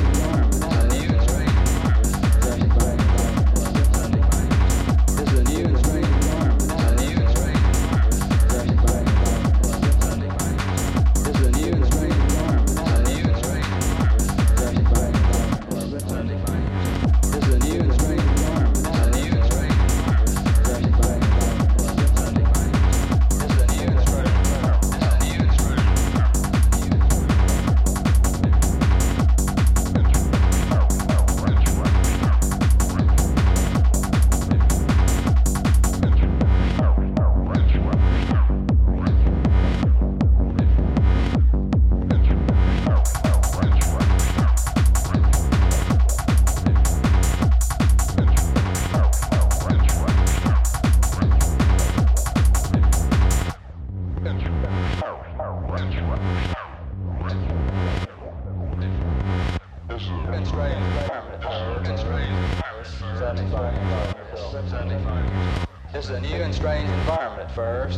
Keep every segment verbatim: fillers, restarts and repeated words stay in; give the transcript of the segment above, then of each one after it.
This is a new and strange environment at first.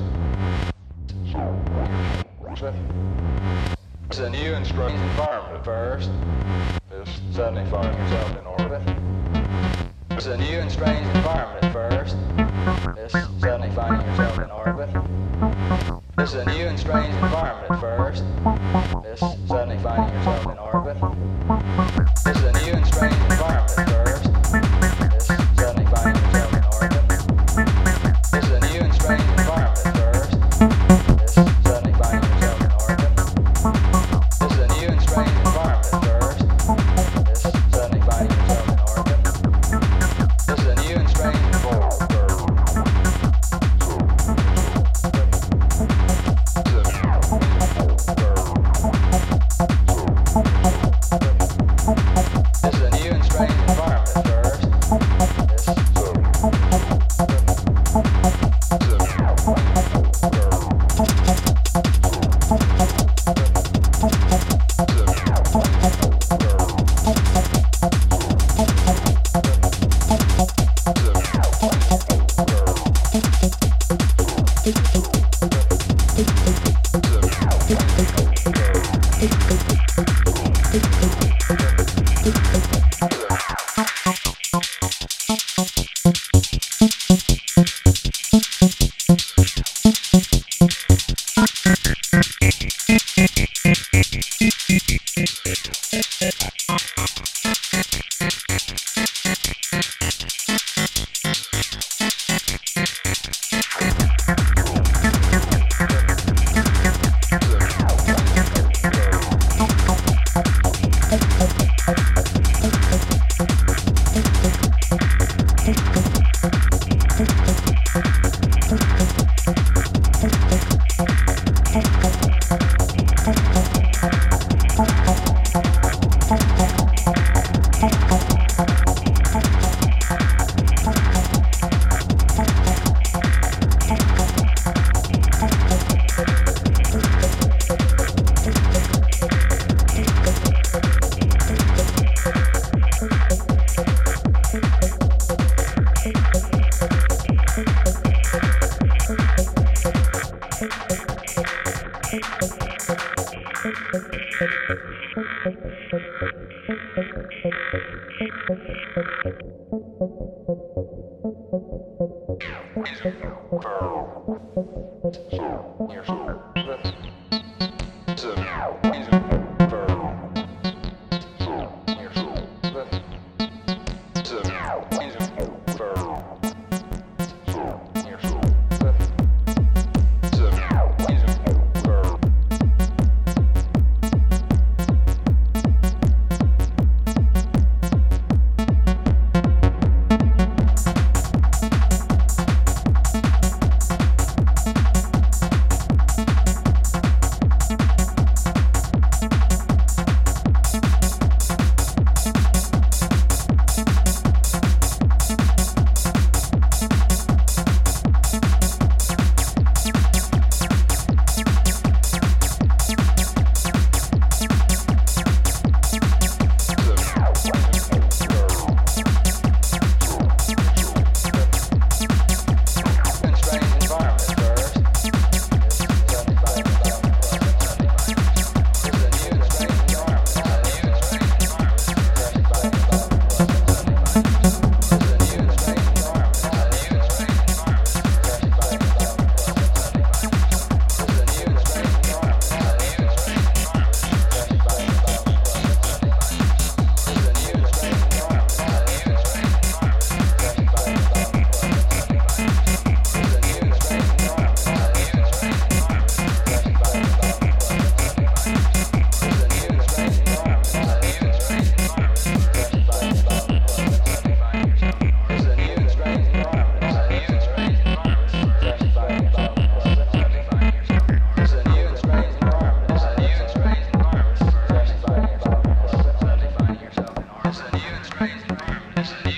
It's a new and strange environment at first. Just suddenly finding yourself in orbit. It's a new and strange environment at first. Just suddenly finding yourself in orbit. It's a new and strange environment at first. Just suddenly finding yourself in orbit. It's a new and strange environment at first. Just suddenly finding yourself in orbit. It's a new and strange environment at first. Just suddenly finding yourself in orbit. It's a new and strange environment at first. Just suddenly finding yourself in orbit. It's a new and strange environment. It's a new and strange environment at first.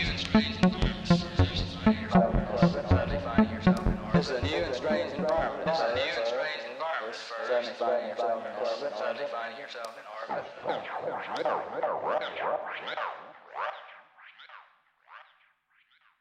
and strange environment first. Suddenly finding yourself in orbit. It's a new and strange environment. It's a new and strange environment first. Suddenly finding yourself in orbit. Suddenly finding yourself in orbit.